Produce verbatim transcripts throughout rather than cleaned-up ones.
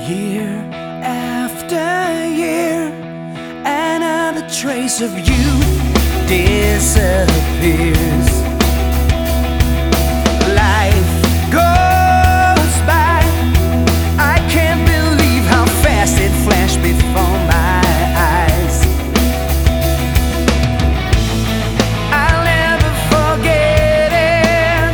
Year after year, another trace of you disappears. Life goes by, I can't believe how fast it flashed before my eyes. I'll never forget it.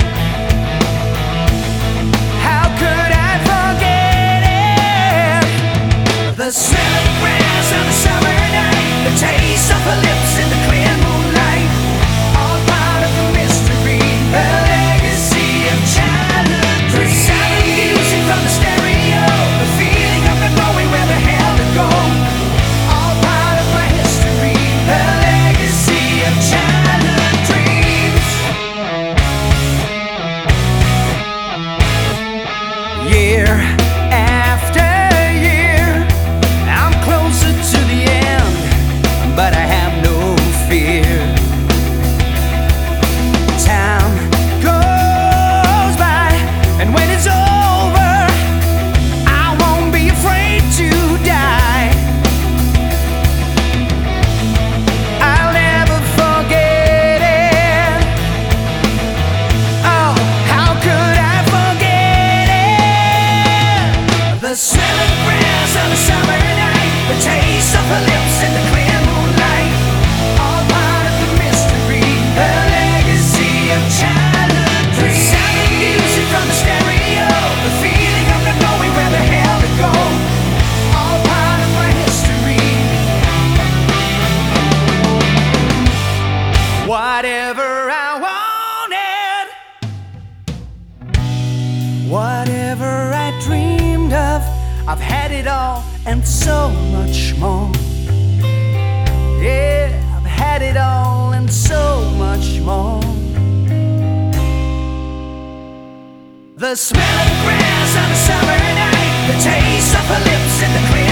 How could I forget it? The smell of grass on a summer night, the taste of her lips in the clear moonlight, all part of the mystery, a legacy of childhood dreams. The sound of music from the stereo, the feeling of not knowing where the hell to go, all part of my history, a legacy of childhood dreams. Year after year, I'm closer to the end, but I have no fear. Time goes by, and when it's over, I won't be afraid to die. I'll never forget it. Oh, how could I forget it? The smell of grass on a summer night, the taste of her lips in the clear moonlight, all part of the mystery, a legacy of childhood dreams. The sound of music from the stereo, the feeling of not knowing where the hell to go, all part of my history. Whatever I wanted, whatever I dreamed of, I've had it all and so much more. Yeah, I've had it all and so much more. The smell of grass on a summer night, the taste of her lips in the clear